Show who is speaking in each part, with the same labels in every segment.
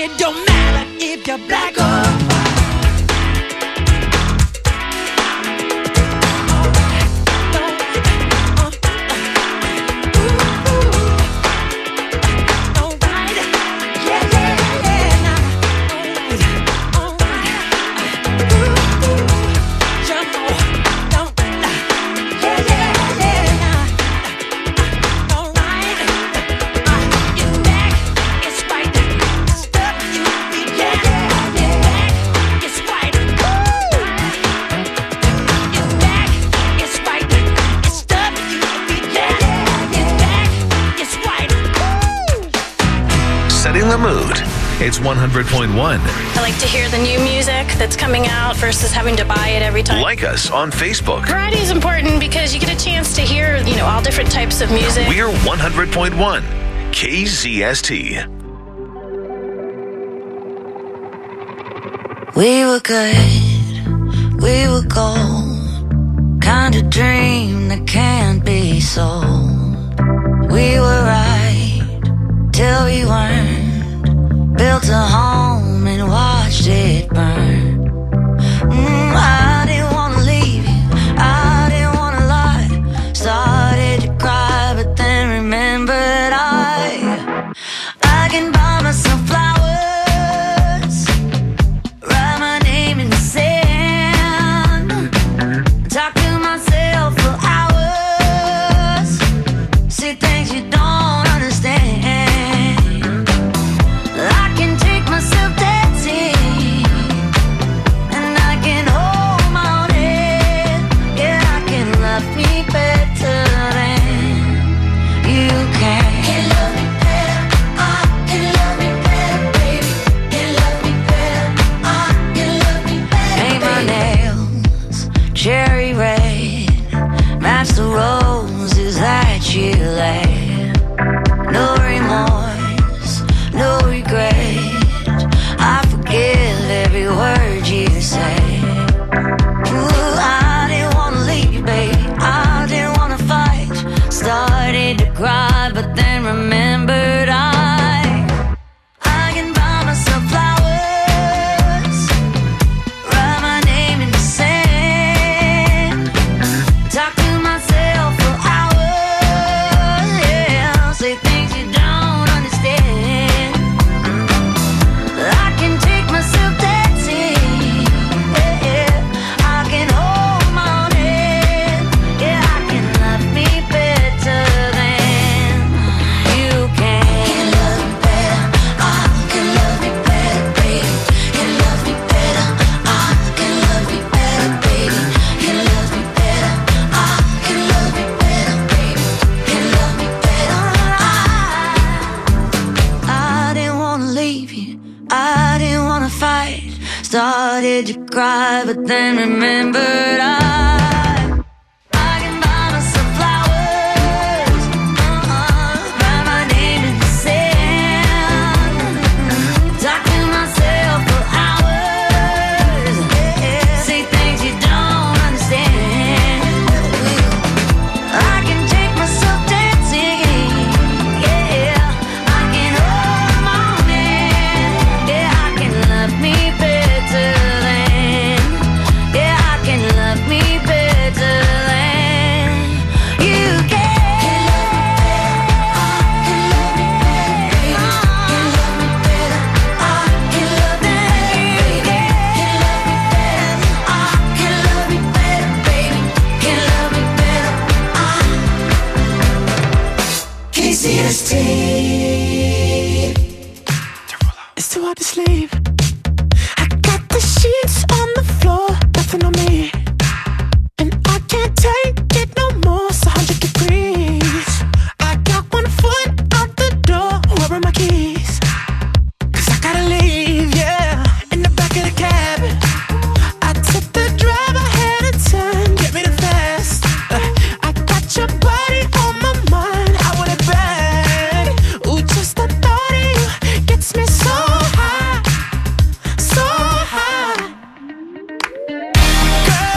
Speaker 1: It don't matter if you're black or white.
Speaker 2: The mood. It's 100.1.
Speaker 3: I like to hear the new music that's coming out versus having to buy it every time.
Speaker 2: Like us on Facebook.
Speaker 3: Variety is important because you get a chance to hear, all different types of music.
Speaker 2: We're 100.1 KZST.
Speaker 4: We were good, we were gold, kind of dream that can't be sold. We were right till we weren't. Built a home and watched it burn. I didn't wanna leave you, I didn't wanna lie. Started to cry, but then remembered I can buy myself flowers, write my name in the sand, talk to myself for hours, see things you don't understand. Cherry red, match the roses that you laid. No remorse, no regret, I forgive every word you say. Ooh, I didn't wanna leave you, baby, I didn't wanna fight. Started to cry, but then remembered I can buy myself flowers, write my name in the sand, talk to myself for hours, yeah, say things you don't understand. I can take myself dancing, yeah, I can hold my own hand, yeah, I can love me better than you can. Can love me better, I can love me better, baby. Can love me better, I can love me better, baby. Can love me better, I can love me better, baby. Can love me better, I didn't wanna leave you, I didn't wanna fight. Started to cry, but then remembered I can buy myself flowers, write my name in the sand, talk to myself for hours, yeah, say things you don't understand. I can take myself dancing, yeah, I can hold my own hand, yeah, I can love me better than, yeah, I can love me better than you can. Can love me better, I can love me better, I can love me better, baby. Can love me better, I can love me better, baby. Can love me better, KZST.
Speaker 1: It's too hard to sleep. I got the sheets on the floor, nothing on me, and I can't take it no more. It's 100 degrees. I got one foot out the door. Where are my keys? 'Cause I gotta leave, yeah. In the back of the cab, I took the drive ahead of time. Get me the fast. I got your body on my mind. I want it bad. Ooh, just the thought of you gets me so high, so high. Girl,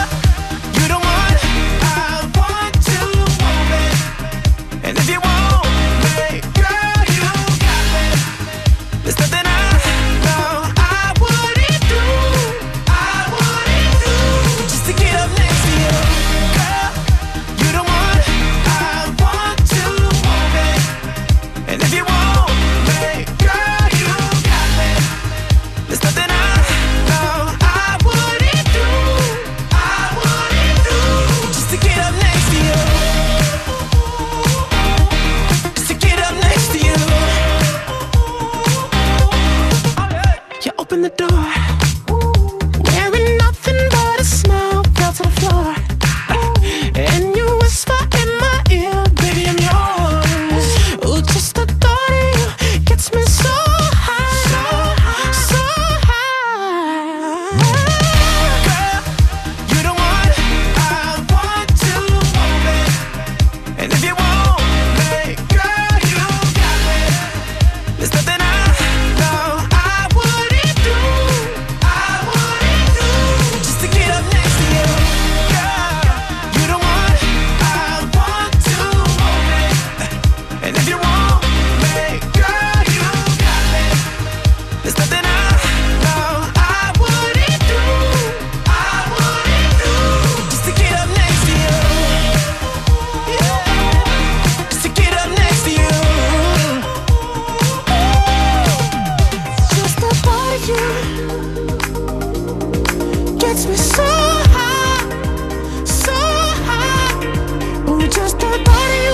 Speaker 1: open the door. Wearing nothing but a smile, fell to the floor. And you whisper in my ear, baby, I'm yours. Ooh, just the thought of you gets me so high, so high. Girl, you the one I want to want me. And if you want me, girl, you got me. There's nothing I know I wouldn't do just to get up next to you. Girl, you the one I want to want me. And if you want me, girl, you got me. There's nothing I know I wouldn't do just to get up next to you. Yeah, just to get up next to you. Just the thought of you gets me so high, so high. Ooh, just the thought of you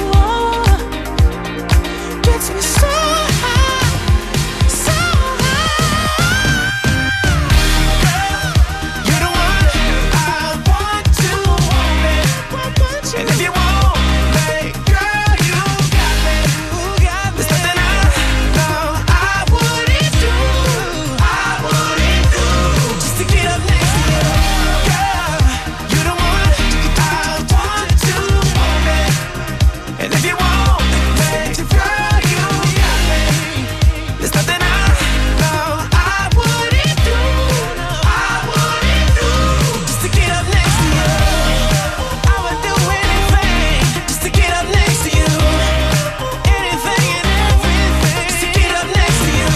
Speaker 1: gets me so high, so high. Girl, you're the one I want to want me. And if you want me, girl, you got me. There's nothing I know I wouldn't do just to get up next to you. Girl, you're the one I want to want me. And if you want me, girl, you got me. There's nothing I know I wouldn't do just to get up next to you. I would do anything just to get up next to you. Anything and everything just to get up next to you.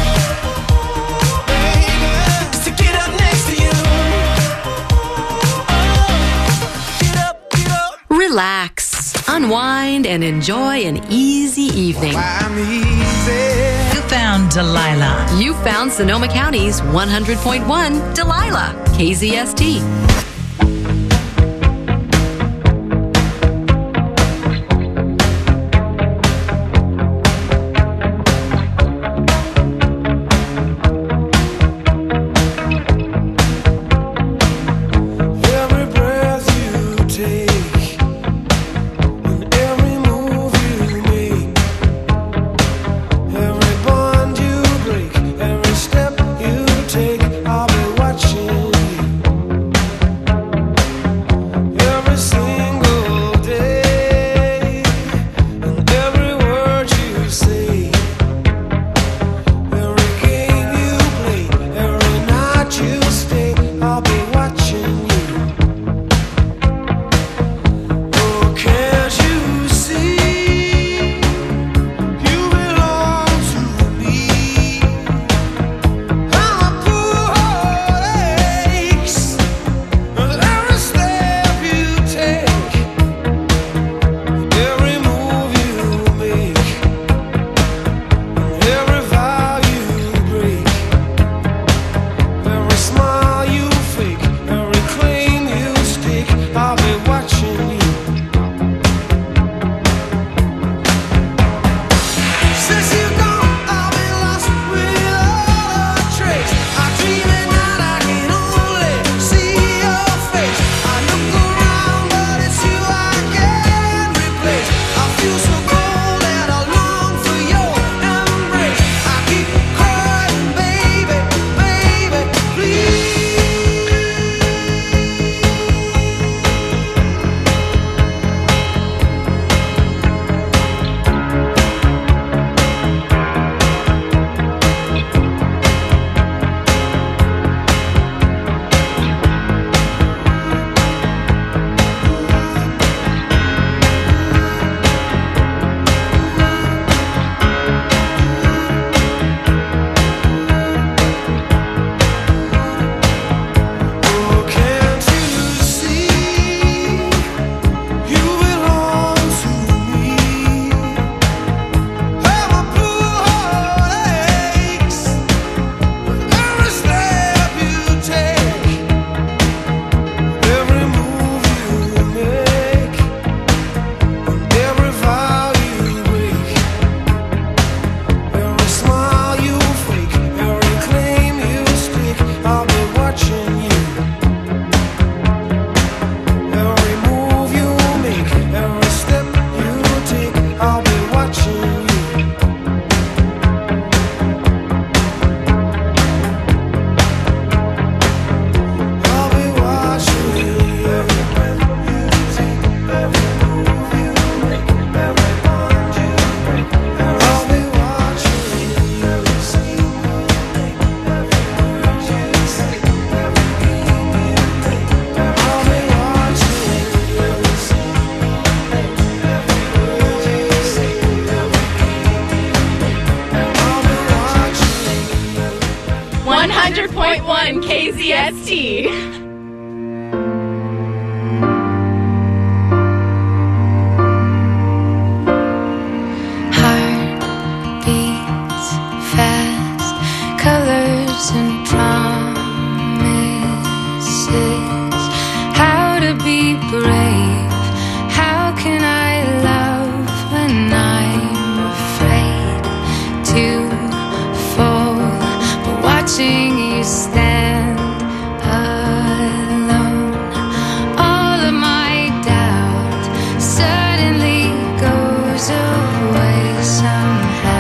Speaker 1: Baby, just to get up next to you. Get up, get up.
Speaker 5: Relax, unwind, and enjoy an easy evening.
Speaker 1: I'm easy.
Speaker 6: You found Delilah.
Speaker 5: You found Sonoma County's 100.1 Delilah, KZST.
Speaker 1: Every breath you take, and every move you make, every bond you break, every step you take, I'll be watching you.
Speaker 7: 100.1 KZST.
Speaker 8: And promises, how to be brave, how can I love when I'm afraid to fall, but watching you stand alone, all of my doubt suddenly goes away somehow.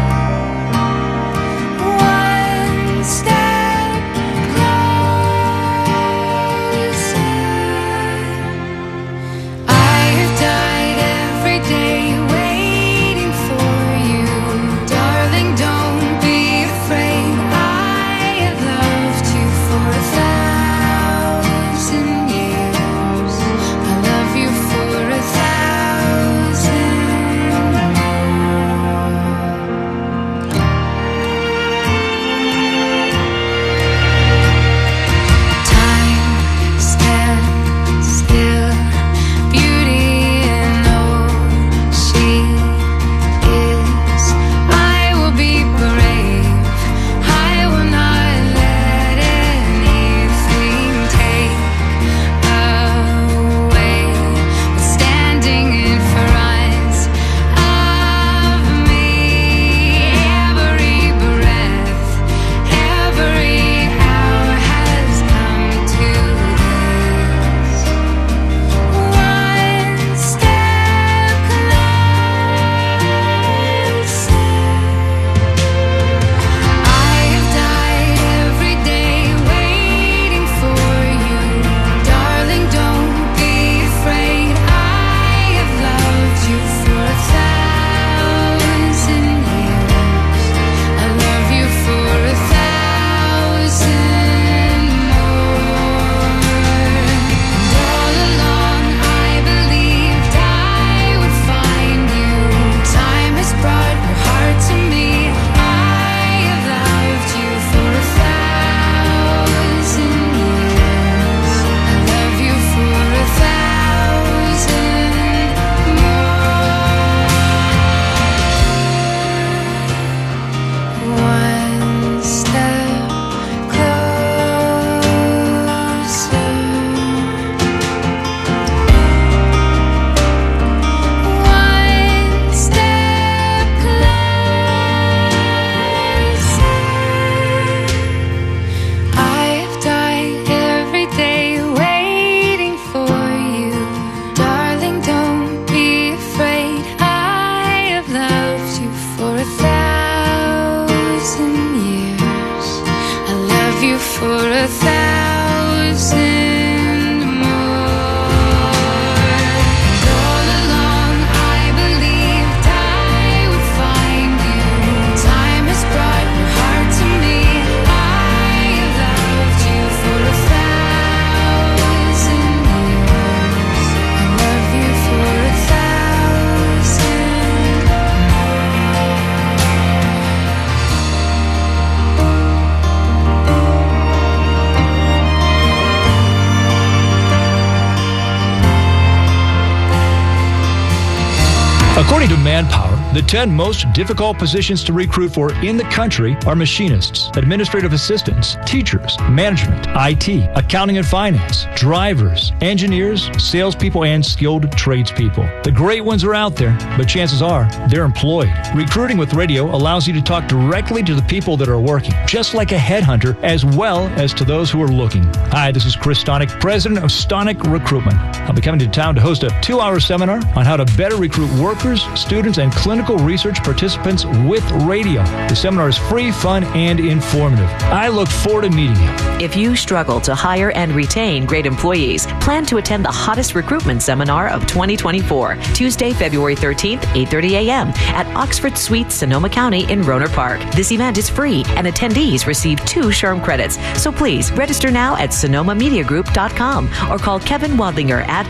Speaker 9: According to Manpower, the 10 most difficult positions to recruit for in the country are machinists, administrative assistants, teachers, management, IT, accounting and finance, drivers, engineers, salespeople, and skilled tradespeople. The great ones are out there, but chances are they're employed. Recruiting with radio allows you to talk directly to the people that are working, just like a headhunter, as well as to those who are looking. Hi, this is Chris Stonick, president of Stonick Recruitment. I'll be coming to town to host a 2-hour seminar on how to better recruit workers, students, and clinical research participants with radio. The seminar is free, fun, and informative. I look forward to meeting you.
Speaker 10: If you struggle to hire and retain great employees, plan to attend the hottest recruitment seminar of 2024, Tuesday, February 13th, 8:30 a.m. at Oxford Suites, Sonoma County in Rohnert Park. This event is free, and attendees receive 2 SHRM credits. So please register now at SonomaMediaGroup.com or call Kevin Wadlinger at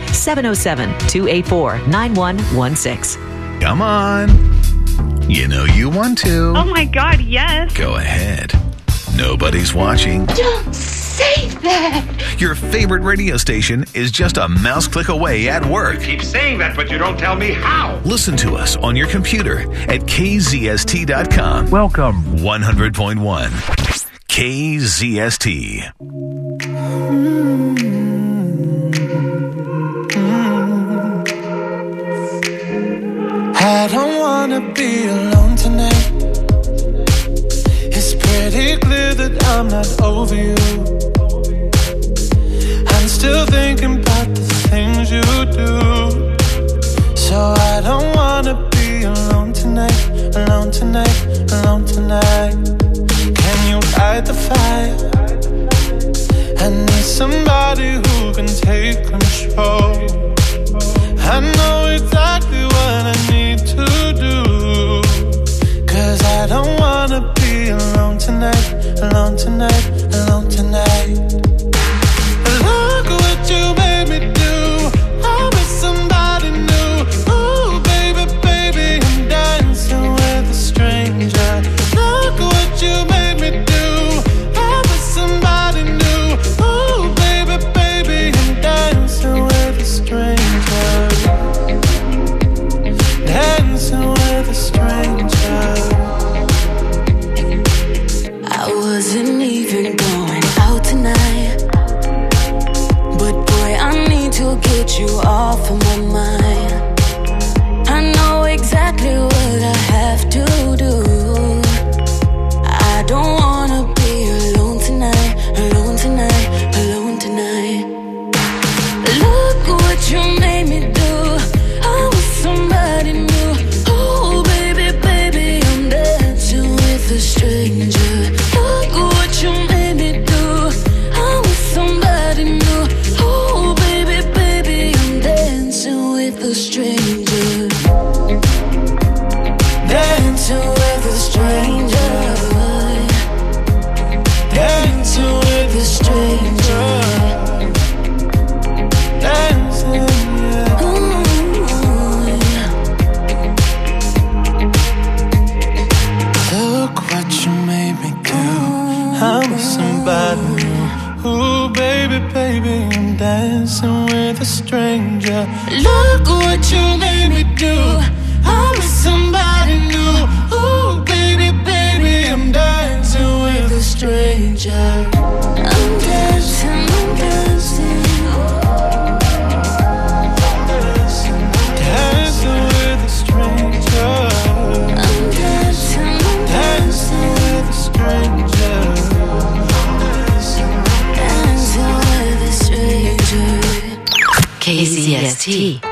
Speaker 10: 707-284-9116.
Speaker 2: Come on. You know you want to.
Speaker 11: Oh my God, yes.
Speaker 2: Go ahead. Nobody Nobody's watching.
Speaker 11: Don't say that.
Speaker 2: Your favorite radio station is just a mouse click away at work.
Speaker 12: You keep saying that, but you don't tell me how.
Speaker 2: Listen to us on your computer at kzst.com.
Speaker 9: Welcome.
Speaker 2: 100.1 KZST.
Speaker 1: I don't wanna be alone tonight. It's pretty clear that I'm not over you. I'm still thinking about the things you do. So I don't wanna be alone tonight, alone tonight, alone tonight. Can you light the fire? I need somebody who can take control. I know exactly what I need to do. 'Cause I don't wanna be alone tonight, alone tonight, alone tonight. Look what you made me do. I'm with somebody new. Ooh, baby, baby, I'm dancing with a stranger. Look what you made me do. I'm with somebody new. Ooh, baby, baby, I'm dancing with a stranger. Dancing with a stranger.
Speaker 4: I wasn't even going out tonight, but boy, I need to get you off of my mind. I know exactly what I have to do. I don't wanna be alone tonight, alone tonight, alone tonight. Look what you made me do. I was somebody new. Oh baby, baby, I'm dancing with a stranger. Look what you made me do. I was somebody new. Oh baby, baby, I'm dancing with a stranger. Dancing with a stranger. Dancing with a stranger. Dancing, yeah.
Speaker 1: Look what you made me do. I'm with somebody new. Ooh, baby, baby, I'm dancing with a stranger. Look what you made me do. I'm with somebody new. Ooh, baby, baby, I'm dancing with a stranger.
Speaker 4: I'm dancing, I'm dancing.
Speaker 1: Dancing with a stranger.
Speaker 4: I'm dancing, I'm
Speaker 1: Dancing with a stranger.
Speaker 4: dancing with a stranger.
Speaker 5: KZST.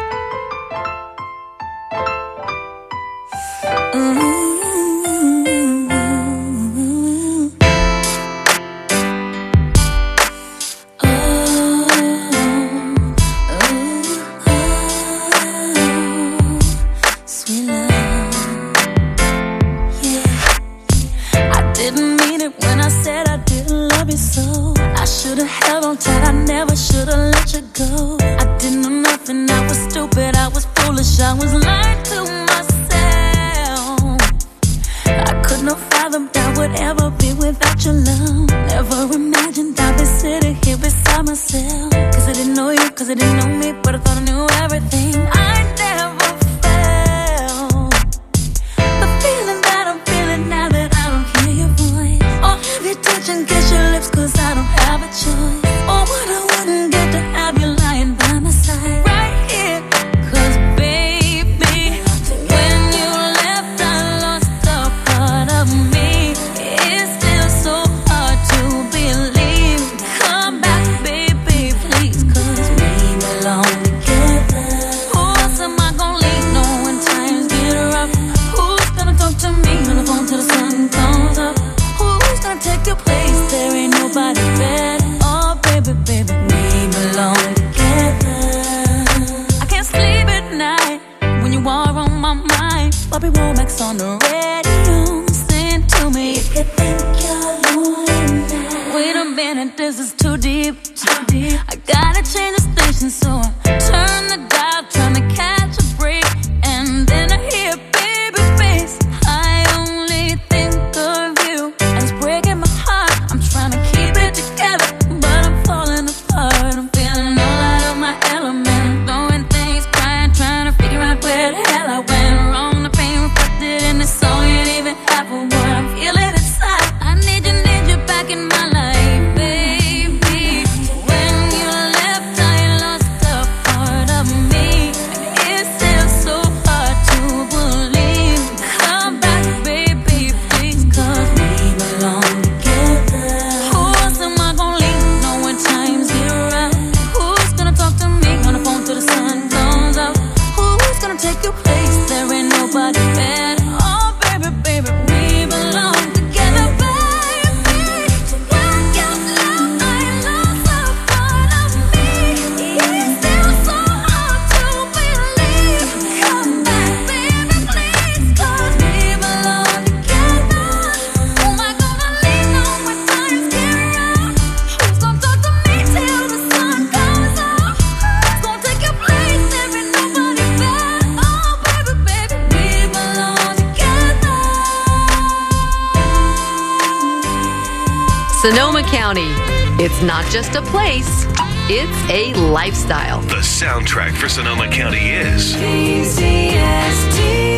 Speaker 4: Sweet love, yeah. I didn't mean it when I said I didn't love you so. I should've held on tight, I never should've let you go. I didn't know nothing, I was stupid, I was foolish, I was lying to myself. I could not fathom that would ever be without your love. Never imagined I'd be sitting here beside myself. 'Cause I didn't know you, 'cause I didn't know me, but I thought I knew everything. I never felt the feeling that I'm feeling now that I don't hear your voice. Or have you touch and kiss your lips, 'cause I don't have a choice. Or what I wouldn't get to have you lying by my side right here. 'Cause baby, when you left I lost a part of me. It's still so hard to believe. Come back baby, please, 'cause we belong together. Who else am I gonna leave know when times get rough? Who's gonna talk to me on the phone till the sun comes up? Who's gonna take your place? There ain't nobody better. Oh baby, baby, we belong together. I can't sleep at night when you are on my mind. Bobby Womack's on the radio, sing to me if you think you're lonely now. Wait a minute, this is too deep, too deep. I gotta change the station, so I turn the dial, trying to catch a break. And then I hear baby face. I only think of you, and it's breaking my heart. I'm trying
Speaker 5: Sonoma County. It's not just a place, it's a lifestyle.
Speaker 2: The soundtrack for Sonoma County is
Speaker 4: KZST.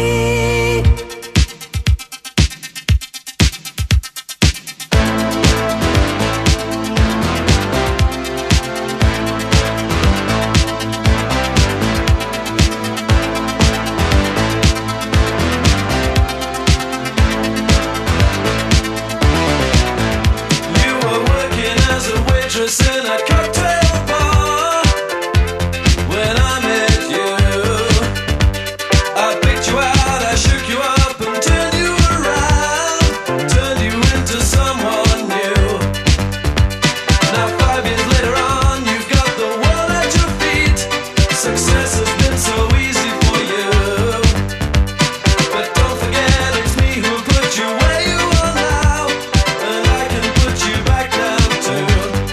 Speaker 13: In a cocktail bar when I met you, I picked you out, I shook you up and turned you around, turned you into someone new. Now 5 years later on, you've got the world at your feet. Success has been so easy for you, but don't forget it's me who put you where you are now, and I can put you back down too.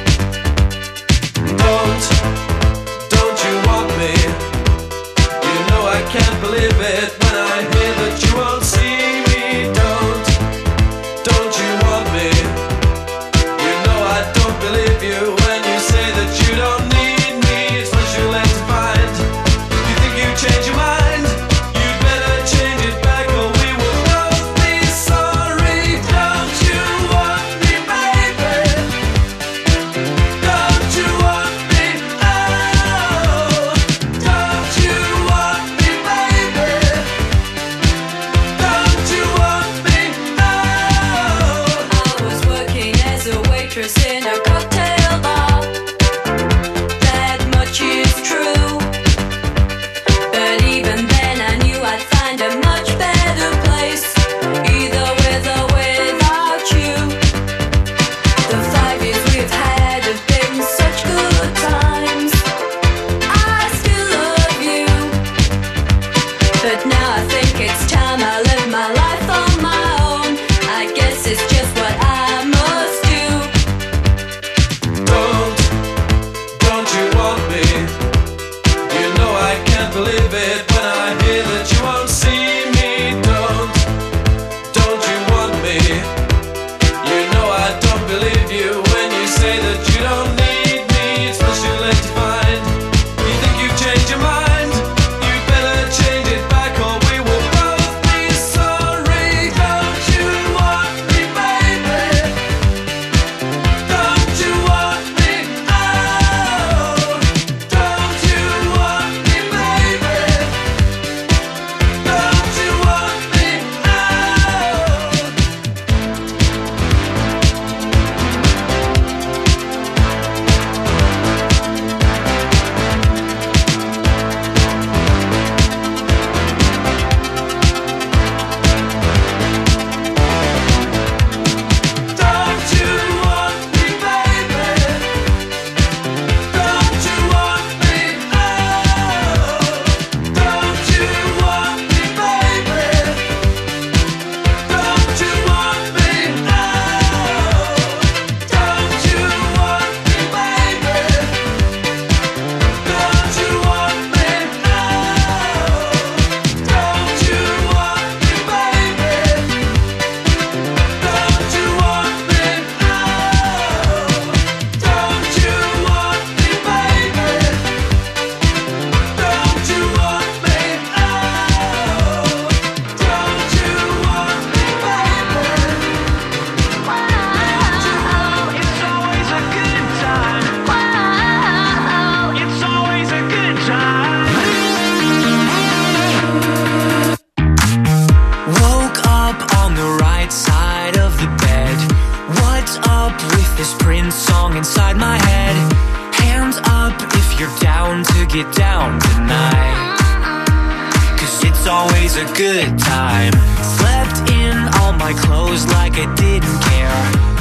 Speaker 13: Don't you want me? You know I can't believe it when I hear that you won't see me. Don't you want me? You know I don't believe you when you say that you don't need me. It's much too late to find. You think you change your mind? You'd better change it back or we will both be sorry. Don't you want me, baby? Don't you want me? Don't you want me, baby? Don't you want me?
Speaker 4: I was working as a waitress in a cocktail bar. That much is true. But even then I knew I'd find a much better place, either with or without you. The 5 years we've had have been such good times. I still love you, but now I think it's time I live my life on my own. I guess it's just what I must do.
Speaker 13: Don't you want me? You know I can't believe it when I hear that you won't see me. Don't you want me? You know I don't believe you when you say that you don't need me. It's much too late to find. You think you've changed your mind? You better change it back or we will both be sorry. Don't you want me, baby? Don't you want me? Don't you want me, baby? Don't you want me? Don't you want me, baby? Don't you want me? Don't you want me, baby? Don't you want me? Don't you want me, baby? Don't you want me? Don't you want me, baby? Don't you want me? Don't you want me, baby? Don't you want me? Don't you want me, baby? It's always a good time. It's always a good time.
Speaker 14: Woke up on the right side of the bed. What's up with this Prince song inside my head? Hands up if you're down to get down tonight, 'cause it's always a good time. Slept in all my clothes like I didn't care.